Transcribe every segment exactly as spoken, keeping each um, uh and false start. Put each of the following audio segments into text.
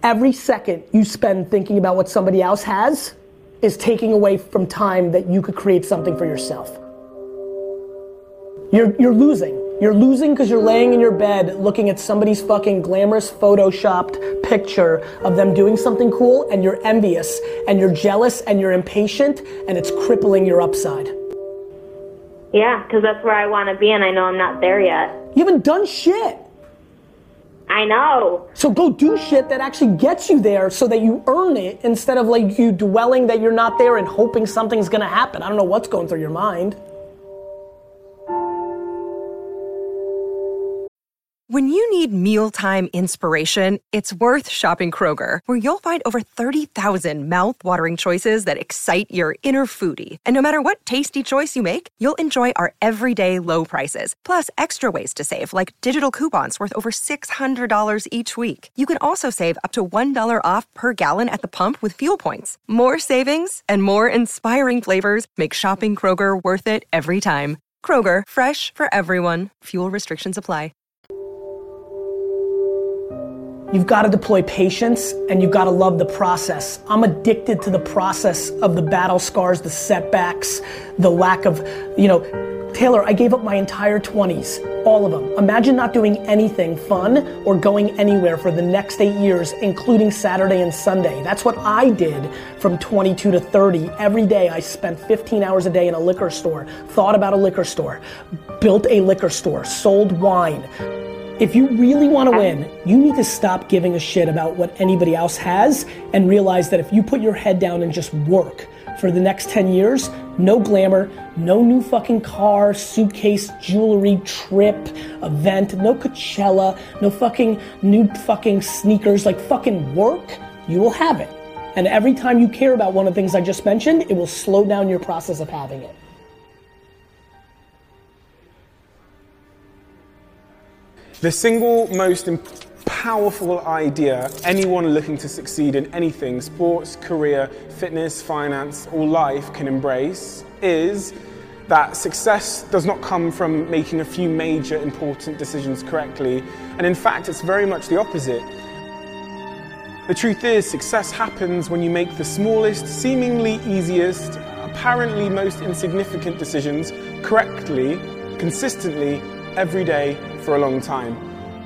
every second you spend thinking about what somebody else has is taking away from time that you could create something for yourself. You're, you're losing. You're losing because you're laying in your bed looking at somebody's fucking glamorous photoshopped picture of them doing something cool, and you're envious and you're jealous and you're impatient, and it's crippling your upside. Yeah, because that's where I want to be, and I know I'm not there yet. You haven't done shit. I know. So go do shit that actually gets you there so that you earn it, instead of like you dwelling that you're not there and hoping something's gonna happen. I don't know what's going through your mind. When you need mealtime inspiration, it's worth shopping Kroger, where you'll find over thirty thousand mouth-watering choices that excite your inner foodie. And no matter what tasty choice you make, you'll enjoy our everyday low prices, plus extra ways to save, like digital coupons worth over six hundred dollars each week. You can also save up to one dollar off per gallon at the pump with fuel points. More savings and more inspiring flavors make shopping Kroger worth it every time. Kroger, fresh for everyone. Fuel restrictions apply. You've got to deploy patience, and you've got to love the process. I'm addicted to the process of the battle scars, the setbacks, the lack of, you know, Taylor, I gave up my entire twenties, all of them. Imagine not doing anything fun or going anywhere for the next eight years, including Saturday and Sunday. That's what I did from twenty-two to thirty. Every day I spent fifteen hours a day in a liquor store, thought about a liquor store, built a liquor store, sold wine. If you really want to win, you need to stop giving a shit about what anybody else has and realize that if you put your head down and just work for the next ten years, no glamour, no new fucking car, suitcase, jewelry, trip, event, no Coachella, no fucking new fucking sneakers, like fucking work, you will have it. And every time you care about one of the things I just mentioned, it will slow down your process of having it. The single most powerful idea anyone looking to succeed in anything, sports, career, fitness, finance, or life can embrace is that success does not come from making a few major important decisions correctly. And in fact, it's very much the opposite. The truth is, success happens when you make the smallest, seemingly easiest, apparently most insignificant decisions correctly, consistently, every day, for a long time.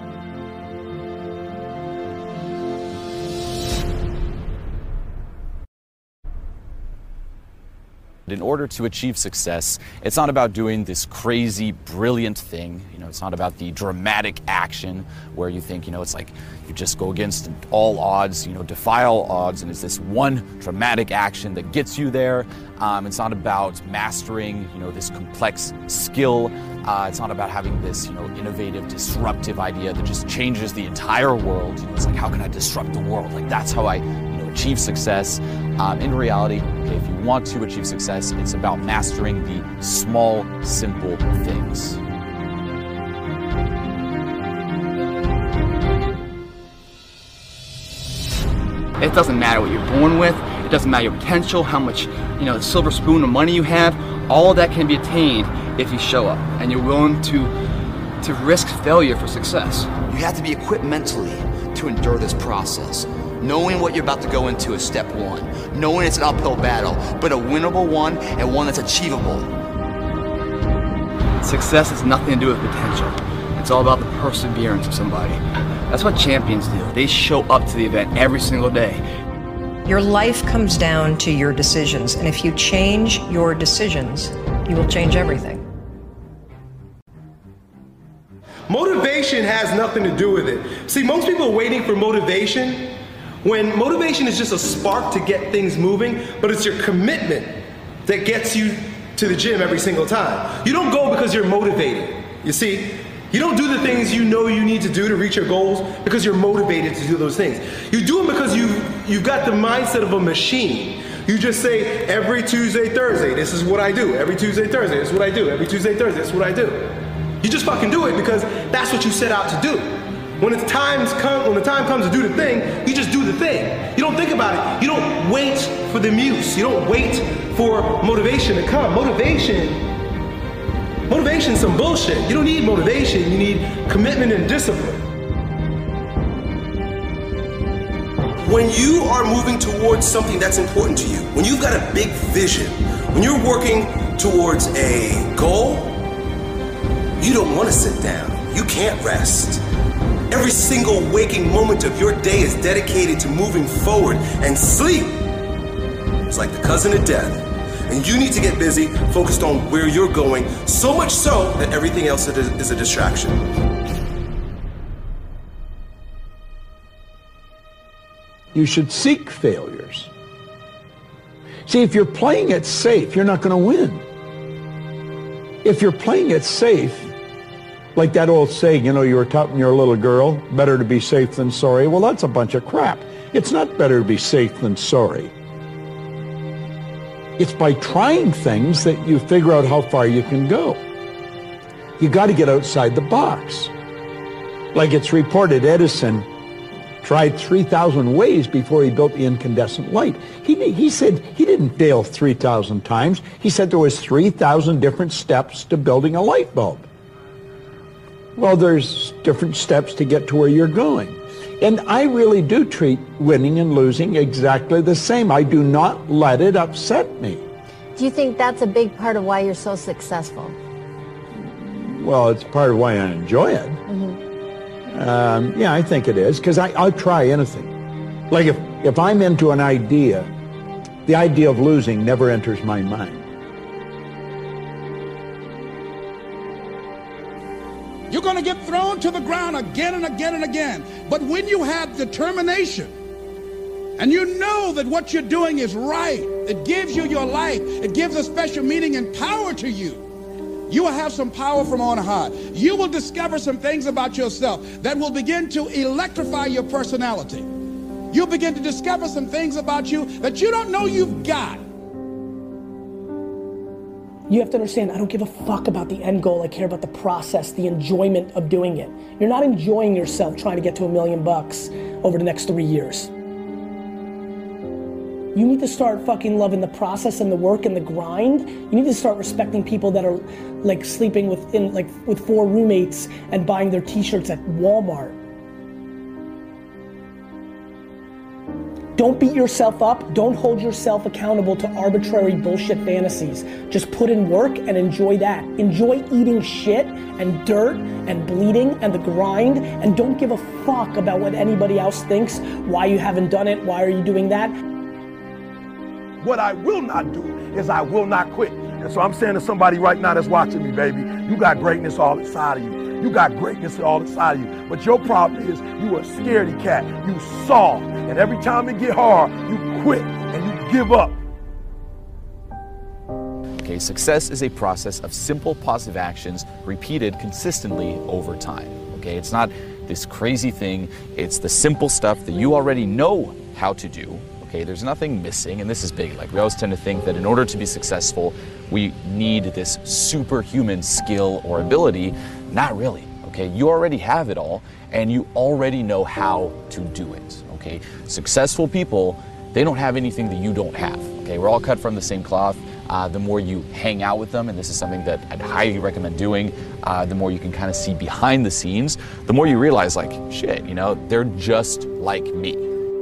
In order to achieve success, it's not about doing this crazy, brilliant thing. You know, it's not about the dramatic action where you think, you know, it's like you just go against all odds, you know, defy all odds, and it's this one dramatic action that gets you there. Um, it's not about mastering, you know, this complex skill. Uh, it's not about having this, you know, innovative, disruptive idea that just changes the entire world. You know, it's like, how can I disrupt the world? Like, that's how I, you know, achieve success. Um, in reality, okay, if you want to achieve success, it's about mastering the small, simple things. It doesn't matter what you're born with. It doesn't matter your potential, how much, you know, silver spoon of money you have. All of that can be attained if you show up and you're willing to to risk failure for success. You have to be equipped mentally to endure this process. Knowing what you're about to go into is step one. Knowing it's an uphill battle, but a winnable one and one that's achievable. Success has nothing to do with potential. It's all about the perseverance of somebody. That's what champions do. They show up to the event every single day. Your life comes down to your decisions, and if you change your decisions, you will change everything. Motivation has nothing to do with it. See, most people are waiting for motivation when motivation is just a spark to get things moving, but it's your commitment that gets you to the gym every single time. You don't go because you're motivated. You see, you don't do the things you know you need to do to reach your goals because you're motivated to do those things. You do them because you, you've got the mindset of a machine. You just say, every Tuesday, Thursday, this is what I do. Every Tuesday, Thursday, this is what I do. Every Tuesday, Thursday, this is what I do. You just fucking do it because that's what you set out to do. When it's times come, when the time comes to do the thing, you just do the thing. You don't think about it. You don't wait for the muse. You don't wait for motivation to come. Motivation, motivation's some bullshit. You don't need motivation. You need commitment and discipline. When you are moving towards something that's important to you, when you've got a big vision, when you're working towards a goal, you don't want to sit down. You can't rest. Every single waking moment of your day is dedicated to moving forward, and sleep is like the cousin of death. And you need to get busy, focused on where you're going, so much so that everything else is a distraction. You should seek failures. See, if you're playing it safe, you're not going to win. If you're playing it safe, like that old saying, you know, you were taught when you're a little girl, better to be safe than sorry. Well, that's a bunch of crap. It's not better to be safe than sorry. It's by trying things that you figure out how far you can go. You got to get outside the box. Like it's reported, Edison tried three thousand ways before he built the incandescent light. He, he said he didn't fail three thousand times. He said there was three thousand different steps to building a light bulb. Well, there's different steps to get to where you're going. And I really do treat winning and losing exactly the same. I do not let it upset me. Do you think that's a big part of why you're so successful? Well, it's part of why I enjoy it. Mm-hmm. Um, yeah, I think it is, because I'll try anything. Like if, if I'm into an idea, the idea of losing never enters my mind. You're going to get thrown to the ground again and again and again. But when you have determination and you know that what you're doing is right, it gives you your life, it gives a special meaning and power to you, you will have some power from on high. You will discover some things about yourself that will begin to electrify your personality. You'll begin to discover some things about you that you don't know you've got. You have to understand, I don't give a fuck about the end goal. I care about the process, the enjoyment of doing it. You're not enjoying yourself trying to get to a million bucks over the next three years. You need to start fucking loving the process and the work and the grind. You need to start respecting people that are like sleeping with, in, like, with four roommates and buying their t-shirts at Walmart. Don't beat yourself up. Don't hold yourself accountable to arbitrary bullshit fantasies. Just put in work and enjoy that. Enjoy eating shit and dirt and bleeding and the grind, and don't give a fuck about what anybody else thinks, why you haven't done it, why are you doing that. What I will not do is I will not quit. And so I'm saying to somebody right now that's watching me, baby, you got greatness all inside of you. You got greatness all inside of you. But your problem is you a scaredy cat. You soft. And every time it get hard, you quit and you give up. Okay, success is a process of simple positive actions repeated consistently over time. Okay, it's not this crazy thing. It's the simple stuff that you already know how to do. Okay, there's nothing missing, and this is big. Like, we always tend to think that in order to be successful, we need this superhuman skill or ability. Not really, okay? You already have it all, and you already know how to do it, okay? Successful people, they don't have anything that you don't have, okay? We're all cut from the same cloth. Uh, the more you hang out with them, and this is something that I'd highly recommend doing, uh, the more you can kind of see behind the scenes, the more you realize, like, shit, you know, they're just like me.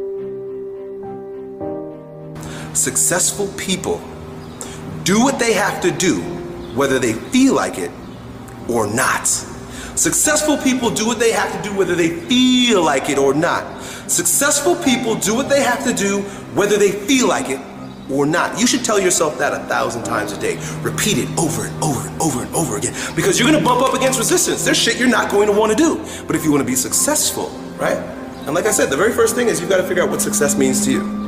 Successful people do what they have to do, whether they feel like it or not. Successful people do what they have to do, whether they feel like it or not. Successful people do what they have to do, whether they feel like it or not. You should tell yourself that a thousand times a day. Repeat it over and over and over and over again, because you're gonna bump up against resistance. There's shit you're not going to want to do. But if you want to be successful, right? And like I said, the very first thing is you've got to figure out what success means to you.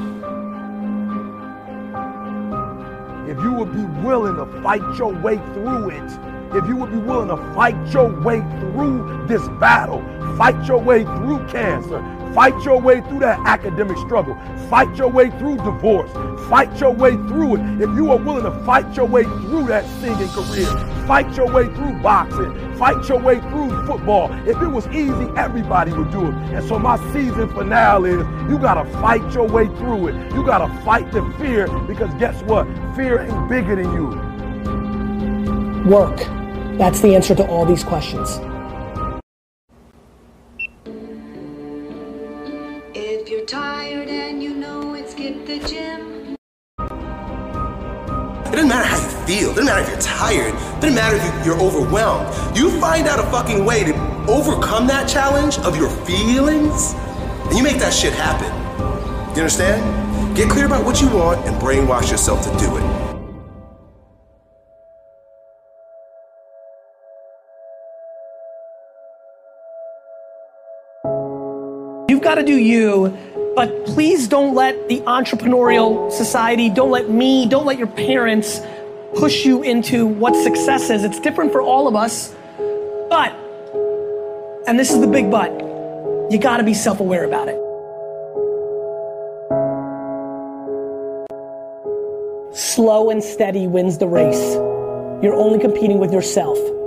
If you would be willing to fight your way through it, if you would be willing to fight your way through this battle, fight your way through cancer, fight your way through that academic struggle, fight your way through divorce, fight your way through it. If you are willing to fight your way through that singing career, fight your way through boxing, fight your way through football. If it was easy, everybody would do it. And so my season finale is you gotta fight your way through it. You gotta fight the fear, because guess what? Fear ain't bigger than you. Work. That's the answer to all these questions. It If you're tired and you know it, skip the gym. It doesn't matter how you feel. It doesn't matter if you're tired. It doesn't matter if you, you're overwhelmed. You find out a fucking way to overcome that challenge of your feelings, and you make that shit happen. You understand? Get clear about what you want and brainwash yourself to do it. You've got to do you, but please don't let the entrepreneurial society, don't let me, don't let your parents push you into what success is. It's different for all of us, but, and this is the big but, you got to be self-aware about it. Slow and steady wins the race. You're only competing with yourself.